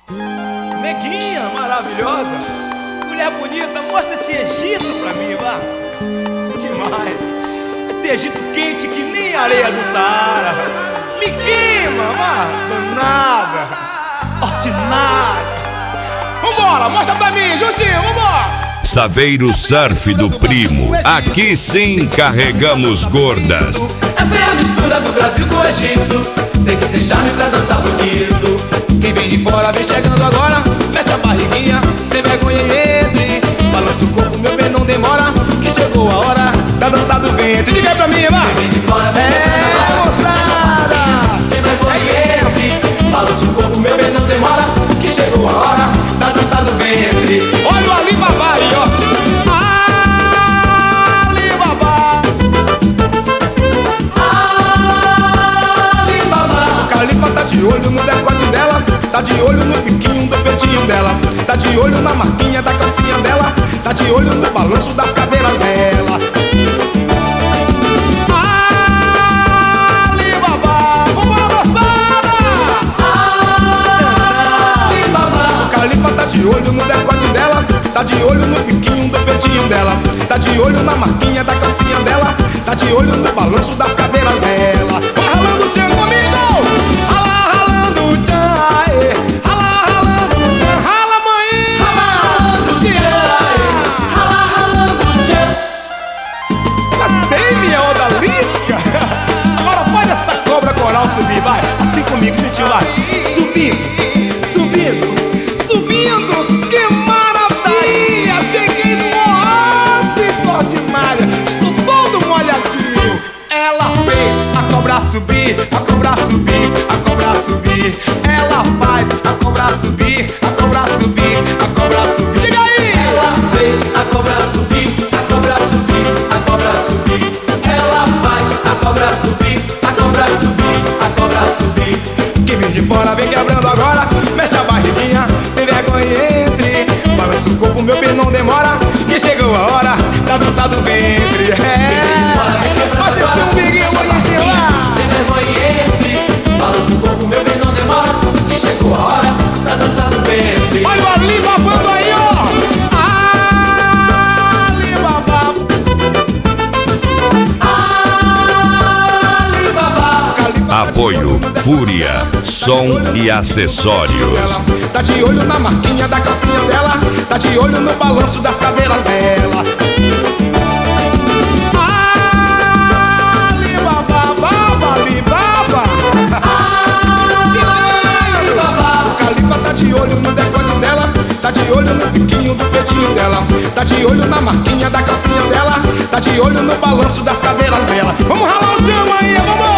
Neguinha maravilhosa, mulher bonita, mostra esse Egito pra mim, vá. Demais. Esse Egito quente que nem areia do Saara. Me queima, vá. Danada, ordinária. Vambora, mostra pra mim, Justinho, vambora. Saveiro Surf do Primo, aqui sim carregamos gordas. Essa é a mistura do Brasil com o Egito. Tem que deixar-me pra dançar bonito. Quem vem de fora vem chegando agora. Fecha a barriguinha, sem vergonha e entre. Balança o corpo, meu bem, não demora. Que chegou a hora da dança do ventre. Diga aí pra mim, vai. Quem vem de fora vem moçada, sem vergonha e entre. Balança o corpo, meu bem, não demora. Que chegou a hora da dança do ventre. olha o Alibaba aí, ó. Alibaba. Alibaba. Calipa tá de olho no decote dela. Tá de olho no biquinho do peitinho dela. Tá de olho na marquinha da calcinha dela. Tá de olho no balanço das cadeiras dela. Alibaba, vambora, moçada! Alibaba. Calipa tá de olho no decote dela. Tá de olho no biquinho do peitinho dela. Tá de olho na marquinha da calcinha dela. Tá de olho no balanço das cadeiras dela. Vai ralando o tchan comigo! Rala, ralando o tchan, aê. Rala, ralando o tchan. Rala, mãe! Ralando o tchan, rala, ralando o tchan. Gostei, minha odalisca! Agora faz essa cobra coral subir, vai! Assim comigo, gente, vai! Subindo, subindo, subindo! Que maravilha! Cheguei no oásis ordinária! Estou todo molhadinho! Ela fez a cobra subir, a cobra subir, a cobra subir! Ela faz a cobra subir, a cobra subir, a cobra subir! Diga aí! Ela fez a cobra subir, a cobra subir, a cobra subir. Ela faz a cobra subir, a cobra subir, a cobra subir. Quem vem de fora vem quebrando agora. Mexe a barriguinha, sem vergonha e entre. Balança o corpo, meu bem, não demora. Que chegou a hora da dança do ventre. Faz esse umbiguinho bonitinho lá. Sem vergonha e entre. Balança o corpo, meu bem, não demora. Que chegou a hora da dança do ventre. Olha o Alibaba aí, ó. Alibaba. Alibaba. Apoio Fúria, som e acessórios. Tá de olho na marquinha da calcinha dela. Tá de olho no balanço das cadeiras dela. Alibaba, baba, alibaba. Alibaba. O Calipa tá de olho no decote dela. Tá de olho no biquinho do peitinho dela. Tá de olho na marquinha da calcinha dela. Tá de olho no balanço das cadeiras dela. Vamos ralar o tchan aí, vamos!